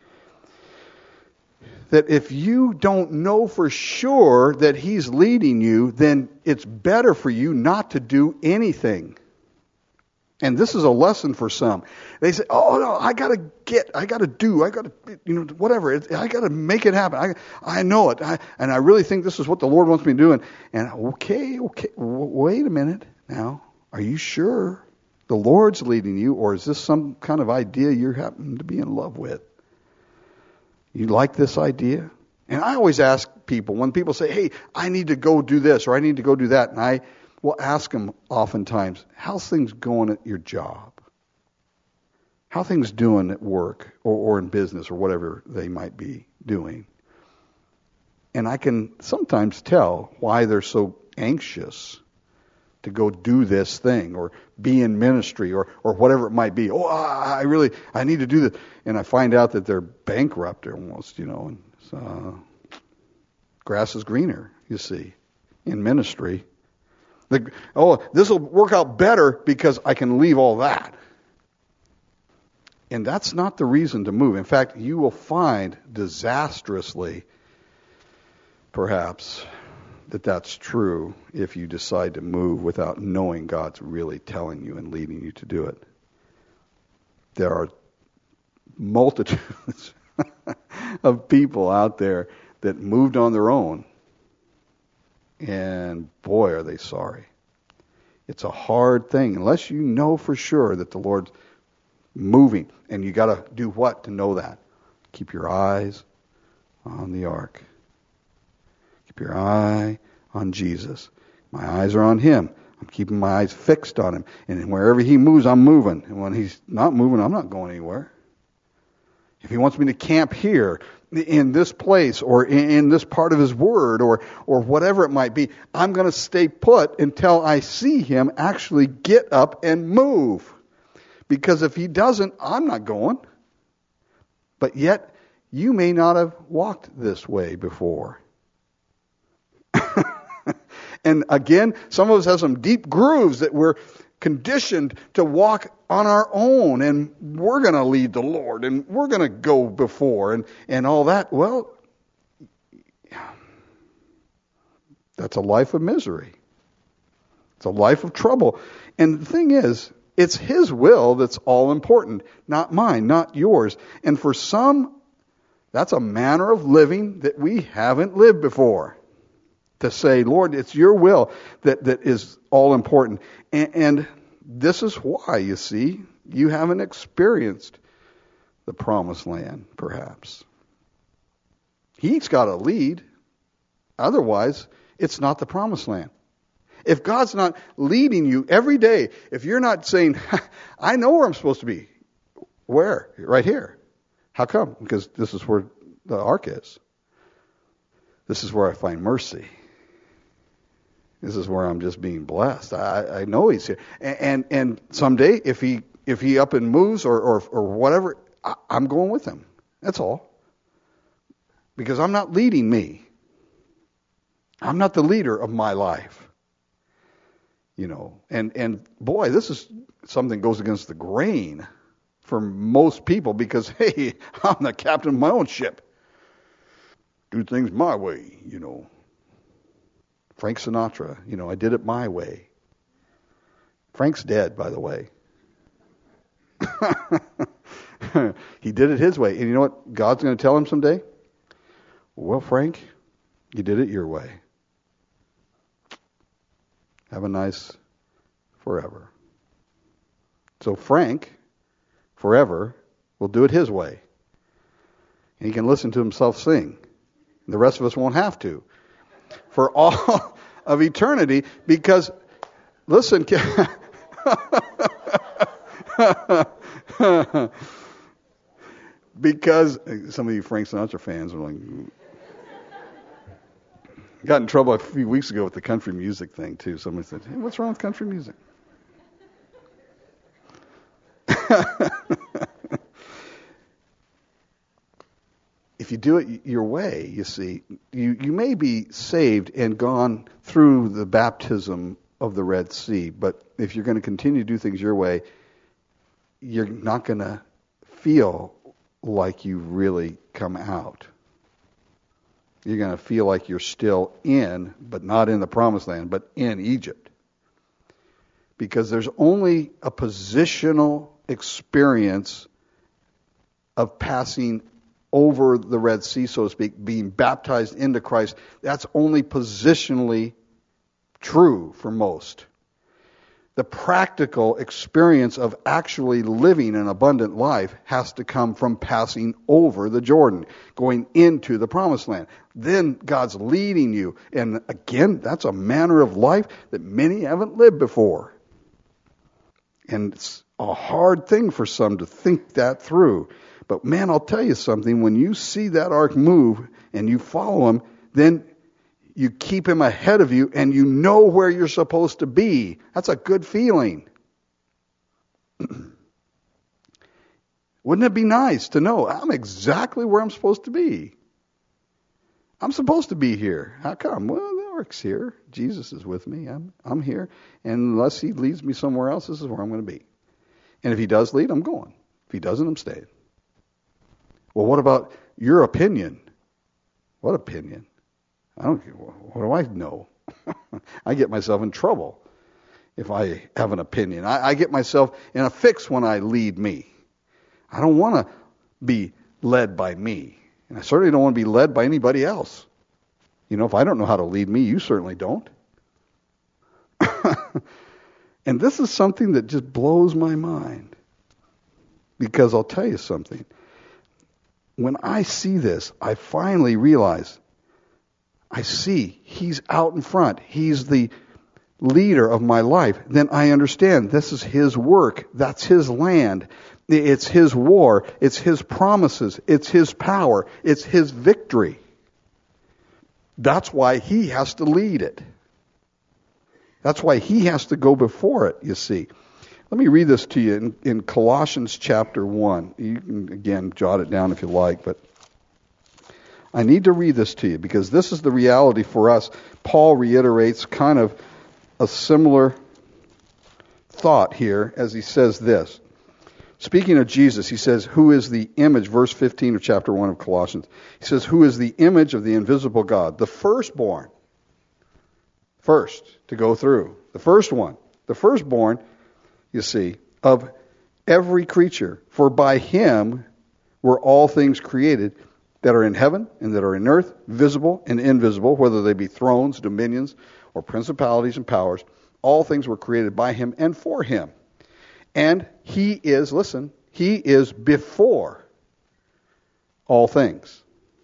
that if you don't know for sure that he's leading you, then it's better for you not to do anything. And this is a lesson for some. They say, oh, no, I got to get, I got to do, I got to, you know, whatever. I got to make it happen. I I know it. I, and I really think this is what the Lord wants me to do. And, and okay, okay, wait a minute now. Are you sure the Lord's leading you, or is this some kind of idea you happen to be in love with? You like this idea? And I always ask people, when people say, hey, I need to go do this, or I need to go do that, and I will ask them oftentimes, how's things going at your job? How things doing at work, or, or in business, or whatever they might be doing? And I can sometimes tell why they're so anxious to go do this thing, or be in ministry, or or whatever it might be. Oh, I really, I need to do this. And I find out that they're bankrupt almost, you know. And so, of grass is greener, you see, in ministry. The, oh, this will work out better because I can leave all that. And that's not the reason to move. In fact, you will find disastrously, perhaps, that that's true if you decide to move without knowing God's really telling you and leading you to do it. There are multitudes of people out there that moved on their own, and boy, are they sorry. It's a hard thing unless you know for sure that the Lord's moving, and you got to do what to know that? Keep your eyes on the ark. Keep your eye on Jesus. My eyes are on Him. I'm keeping my eyes fixed on Him. And wherever He moves, I'm moving. And when He's not moving, I'm not going anywhere. If He wants me to camp here, in this place, or in this part of His Word, or or whatever it might be, I'm going to stay put until I see Him actually get up and move. Because if He doesn't, I'm not going. But yet, you may not have walked this way before. And again, some of us have some deep grooves that we're conditioned to walk on our own, and we're going to lead the Lord, and we're going to go before, and, and all that. Well, that's a life of misery. It's a life of trouble. And the thing is, it's His will that's all important, not mine, not yours. And for some, that's a manner of living that we haven't lived before. To say, Lord, it's your will that, that is all important. And, and this is why, you see, you haven't experienced the promised land, perhaps. He's got to lead. Otherwise, it's not the promised land. If God's not leading you every day, if you're not saying, I know where I'm supposed to be. Where? Right here. How come? Because this is where the ark is. This is where I find mercy. This is where I'm just being blessed. I, I know He's here. And, and and someday, if he if he up and moves or or, or whatever, I, I'm going with Him. That's all. Because I'm not leading me. I'm not the leader of my life. You know, and and boy, this is something that goes against the grain for most people because, hey, I'm the captain of my own ship. Do things my way, you know. Frank Sinatra, you know, I did it my way. Frank's dead, by the way. He did it his way. And you know what God's going to tell him someday? Well, Frank, you did it your way. Have a nice forever. So Frank, forever, will do it his way. And he can listen to himself sing. And the rest of us won't have to. For all of eternity, because, listen, because some of you Frank Sinatra fans are like, got in trouble a few weeks ago with the country music thing too. Somebody said, hey, what's wrong with country music? If you do it your way, you see, you, you may be saved and gone through the baptism of the Red Sea, but if you're going to continue to do things your way, you're not going to feel like you really come out. You're going to feel like you're still in, but not in the promised land, but in Egypt. Because there's only a positional experience of passing over the Red Sea, so to speak, being baptized into Christ. That's only positionally true for most. The practical experience of actually living an abundant life has to come from passing over the Jordan, going into the promised land. Then God's leading you. And again, that's a manner of life that many haven't lived before. And it's a hard thing for some to think that through. But man, I'll tell you something, when you see that ark move and you follow him, then you keep him ahead of you and you know where you're supposed to be. That's a good feeling. Wouldn't it be nice to know I'm exactly where I'm supposed to be? I'm supposed to be here. How come? Well, the ark's here. Jesus is with me. I'm I'm here. And unless he leads me somewhere else, this is where I'm going to be. And if he does lead, I'm going. If he doesn't, I'm staying. Well, what about your opinion? What opinion? I don't. What do I know? I get myself in trouble if I have an opinion. I, I get myself in a fix when I lead me. I don't want to be led by me. And I certainly don't want to be led by anybody else. You know, if I don't know how to lead me, you certainly don't. And this is something that just blows my mind. Because I'll tell you something. When I see this, I finally realize, I see he's out in front. He's the leader of my life. Then I understand this is his work. That's his land. It's his war. It's his promises. It's his power. It's his victory. That's why he has to lead it. That's why he has to go before it, you see. Let me read this to you in, in Colossians chapter one. You can, again, jot it down if you like, but I need to read this to you because this is the reality for us. Paul reiterates kind of a similar thought here as he says this. Speaking of Jesus, he says, who is the image, verse fifteen of chapter one of Colossians. He says, who is the image of the invisible God, the firstborn. First to go through. The first one. The firstborn, you see, of every creature. For by him were all things created that are in heaven and that are in earth, visible and invisible, whether they be thrones, dominions, or principalities and powers. All things were created by him and for him. And he is, listen, he is before all things.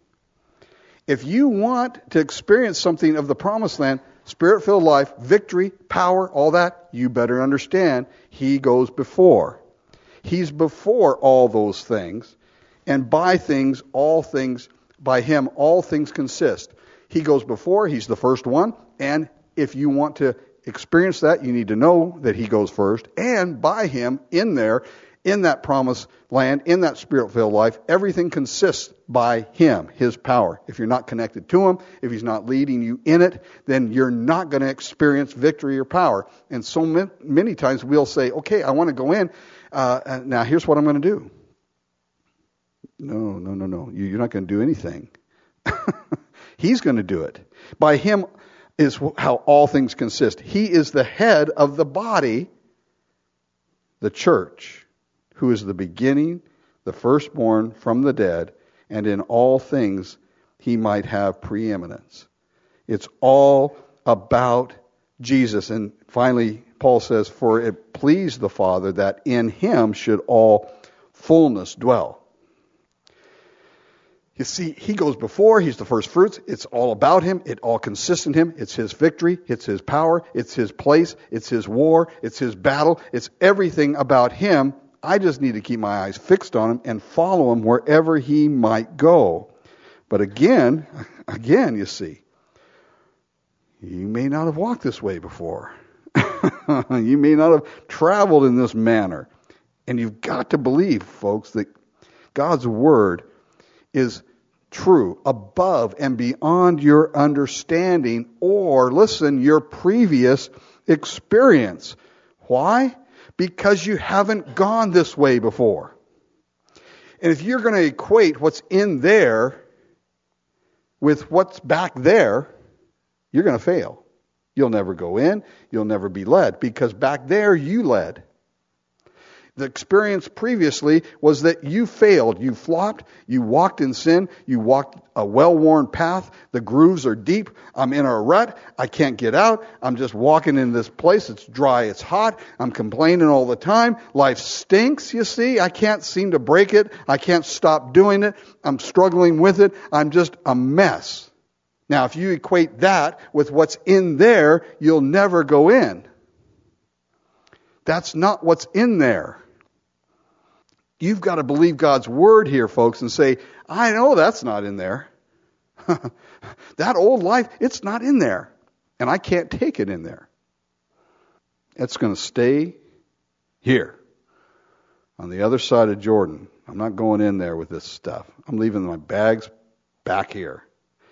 If you want to experience something of the promised land, Spirit-filled life, victory, power, all that, you better understand he goes before. He's before all those things. And by things, all things, by him, all things consist. He goes before, he's the first one. And if you want to experience that, you need to know that he goes first. And by him, in there, in that promised land, in that Spirit-filled life, everything consists by him, his power. If you're not connected to him, if he's not leading you in it, then you're not going to experience victory or power. And so many times we'll say, okay, I want to go in. Uh, now here's what I'm going to do. No, no, no, no. You're not going to do anything. He's going to do it. By him is how all things consist. He is the head of the body, the church, who is the beginning, the firstborn from the dead, and in all things he might have preeminence. It's all about Jesus. And finally, Paul says, for it pleased the Father that in him should all fullness dwell. You see, he goes before, he's the first fruits, it's all about him, it all consists in him, it's his victory, it's his power, it's his place, it's his war, it's his battle, it's everything about him. I just need to keep my eyes fixed on him and follow him wherever he might go. But again, again, you see, you may not have walked this way before. You may not have traveled in this manner. And you've got to believe, folks, that God's word is true, above and beyond your understanding or, listen, your previous experience. Why? Because you haven't gone this way before. And if you're going to equate what's in there with what's back there, you're going to fail. You'll never go in. You'll never be led because back there you led. The experience previously was that you failed. You flopped. You walked in sin. You walked a well-worn path. The grooves are deep. I'm in a rut. I can't get out. I'm just walking in this place. It's dry. It's hot. I'm complaining all the time. Life stinks, you see. I can't seem to break it. I can't stop doing it. I'm struggling with it. I'm just a mess. Now, if you equate that with what's in there, you'll never go in. That's not what's in there. You've got to believe God's word here, folks, and say, I know that's not in there. That old life, it's not in there. And I can't take it in there. It's going to stay here on the other side of Jordan. I'm not going in there with this stuff. I'm leaving my bags back here.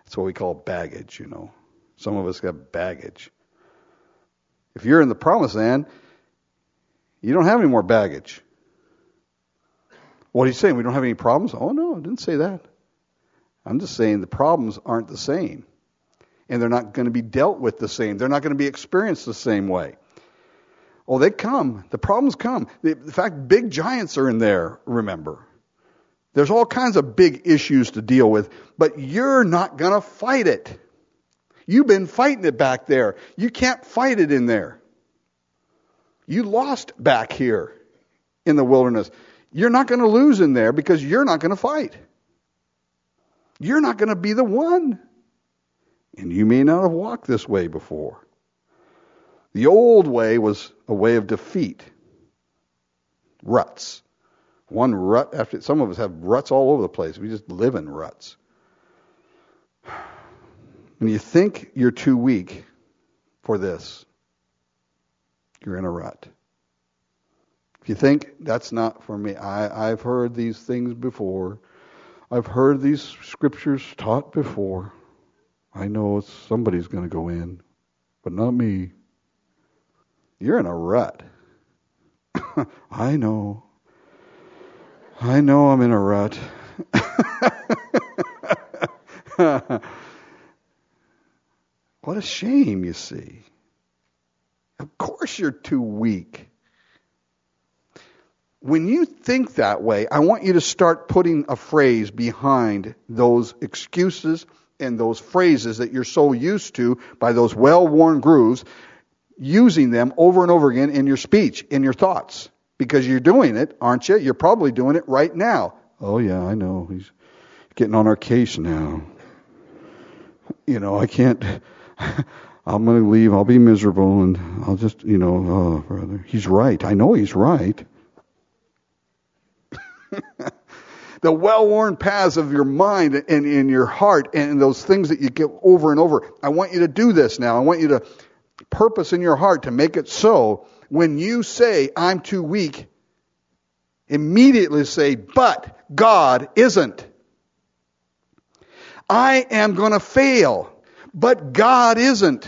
That's what we call baggage, you know. Some of us got baggage. If you're in the promised land, you don't have any more baggage. What are you saying? We don't have any problems? Oh, no, I didn't say that. I'm just saying the problems aren't the same. And they're not going to be dealt with the same. They're not going to be experienced the same way. Oh, they come. The problems come. The, in fact, big giants are in there, remember. There's all kinds of big issues to deal with, but you're not going to fight it. You've been fighting it back there. You can't fight it in there. You lost back here in the wilderness. You're not going to lose in there because you're not going to fight. You're not going to be the one. And you may not have walked this way before. The old way was a way of defeat. Ruts. One rut after, some of us have ruts all over the place. We just live in ruts. When you think you're too weak for this, you're in a rut. If you think that's not for me, I, I've heard these things before. I've heard these scriptures taught before. I know somebody's going to go in, but not me. You're in a rut. I know. I know I'm in a rut. What a shame, you see. Of course you're too weak. When you think that way, I want you to start putting a phrase behind those excuses and those phrases that you're so used to by those well-worn grooves, using them over and over again in your speech, in your thoughts. Because you're doing it, aren't you? You're probably doing it right now. Oh yeah, I know. He's getting on our case now. You know, I can't, I'm going to leave. I'll be miserable and I'll just, you know, oh, brother. He's right. I know he's right. The well-worn paths of your mind and in your heart and those things that you get over and over. I want you to do this now. I want you to purpose in your heart to make it so. When you say, I'm too weak, immediately say, but God isn't. I am going to fail, but God isn't.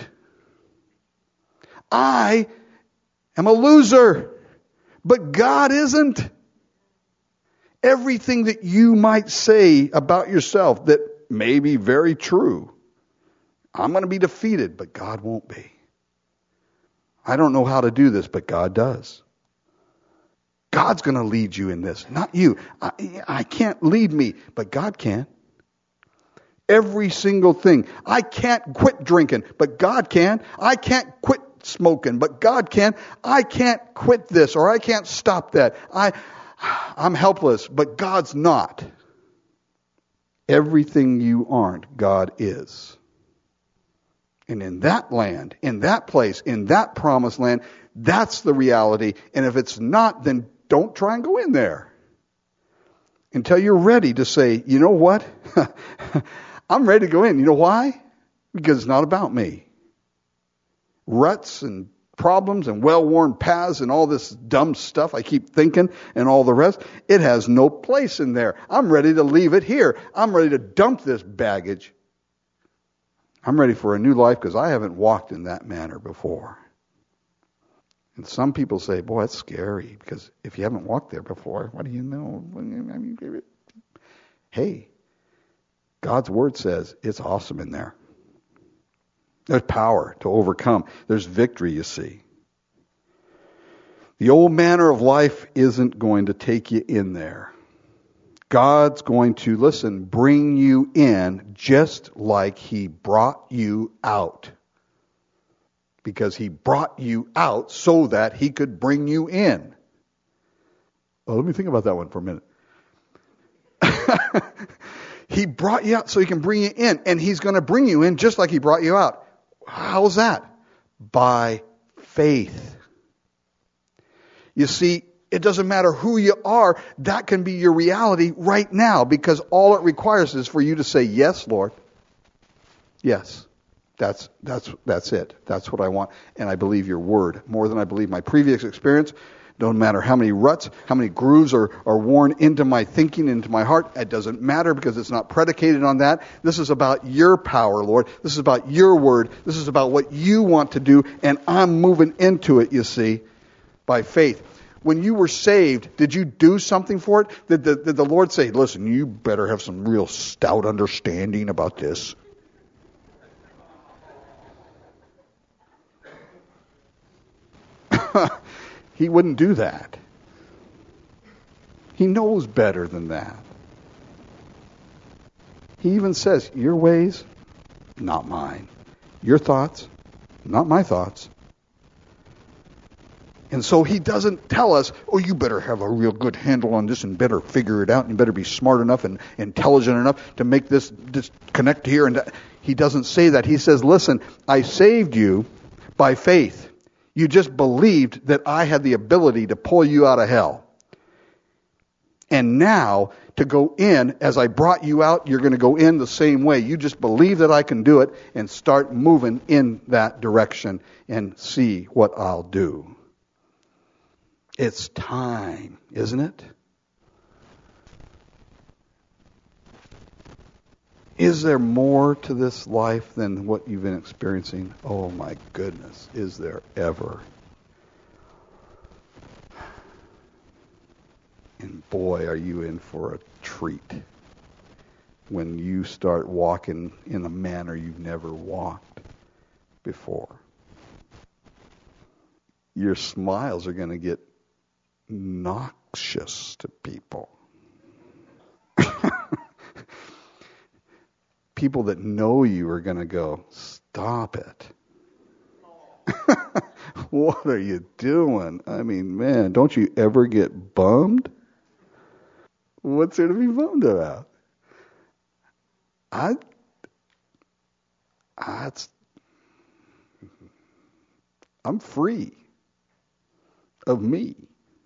I am a loser, but God isn't. Everything that you might say about yourself that may be very true. I'm going to be defeated, but God won't be. I don't know how to do this, but God does. God's going to lead you in this, not you. I, I can't lead me, but God can. Every single thing. I can't quit drinking, but God can. I can't quit smoking, but God can. I can't quit this, or I can't stop that. I, I'm helpless, but God's not. Everything you aren't, God is. And in that land, in that place, in that promised land, that's the reality. And if it's not, then don't try and go in there. Until you're ready to say, you know what? I'm ready to go in. You know why? Because it's not about me. Ruts and problems and well-worn paths and all this dumb stuff I keep thinking and all the rest, it has no place in there. I'm ready to leave it here. I'm ready to dump this baggage. I'm ready for a new life because I haven't walked in that manner before. And some people say, boy, that's scary because if you haven't walked there before, what do you know? Hey, God's word says it's awesome in there. There's power to overcome. There's victory, you see. The old manner of life isn't going to take you in there. God's going to, listen, bring you in just like He brought you out. Because He brought you out so that He could bring you in. Well, let me think about that one for a minute. He brought you out so He can bring you in. And He's going to bring you in just like He brought you out. How's that? By faith. You see, it doesn't matter who you are, that can be your reality right now because all it requires is for you to say, yes, Lord. Yes. That's that's that's it. That's what I want. And I believe your word more than I believe my previous experience. Don't matter how many ruts, how many grooves are, are worn into my thinking, into my heart. It doesn't matter because it's not predicated on that. This is about your power, Lord. This is about your word. This is about what you want to do, and I'm moving into it, you see, by faith. When you were saved, did you do something for it? Did the, did the Lord say, listen, you better have some real stout understanding about this? He wouldn't do that. He knows better than that. He even says, your ways, not mine. Your thoughts, not my thoughts. And so he doesn't tell us, oh, you better have a real good handle on this and better figure it out and better be smart enough and intelligent enough to make this, this connect here. And that. He doesn't say that. He says, listen, I saved you by faith. You just believed that I had the ability to pull you out of hell. And now, to go in, as I brought you out, you're going to go in the same way. You just believe that I can do it and start moving in that direction and see what I'll do. It's time, isn't it? Is there more to this life than what you've been experiencing? Oh my goodness, is there ever? And boy, are you in for a treat when you start walking in a manner you've never walked before. Your smiles are going to get noxious to people. People that know you are going to go, stop it. What are you doing? I mean, man, don't you ever get bummed? What's there to be bummed about? I, I it's, I'm free of me.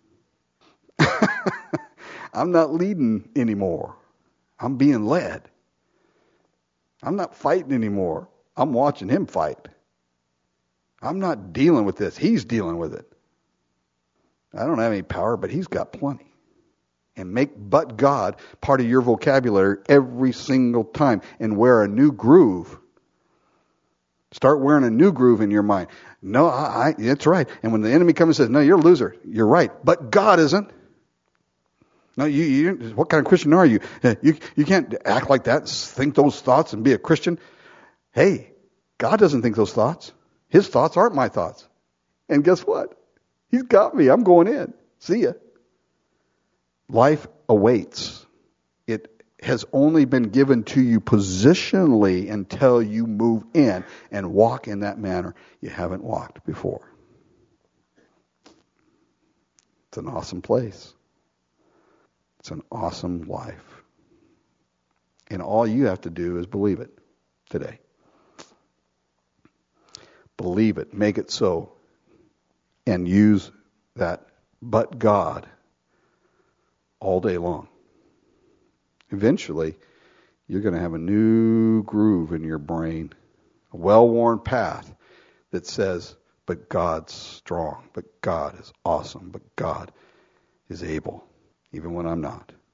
I'm not leading anymore. I'm being led. I'm not fighting anymore. I'm watching him fight. I'm not dealing with this. He's dealing with it. I don't have any power, but he's got plenty. And make but God part of your vocabulary every single time. And wear a new groove. Start wearing a new groove in your mind. No, I, I that's right. And when the enemy comes and says, no, you're a loser. You're right. But God isn't. No, you, you, what kind of Christian are you? You, you can't act like that, think those thoughts and be a Christian. Hey, God doesn't think those thoughts. His thoughts aren't my thoughts. And guess what? He's got me. I'm going in. See ya. Life awaits. It has only been given to you positionally until you move in and walk in that manner you haven't walked before. It's an awesome place. It's an awesome life. And all you have to do is believe it today. Believe it. Make it so. And use that but God all day long. Eventually, you're going to have a new groove in your brain, a well-worn path that says, but God's strong, but God is awesome, but God is able. Even when I'm not.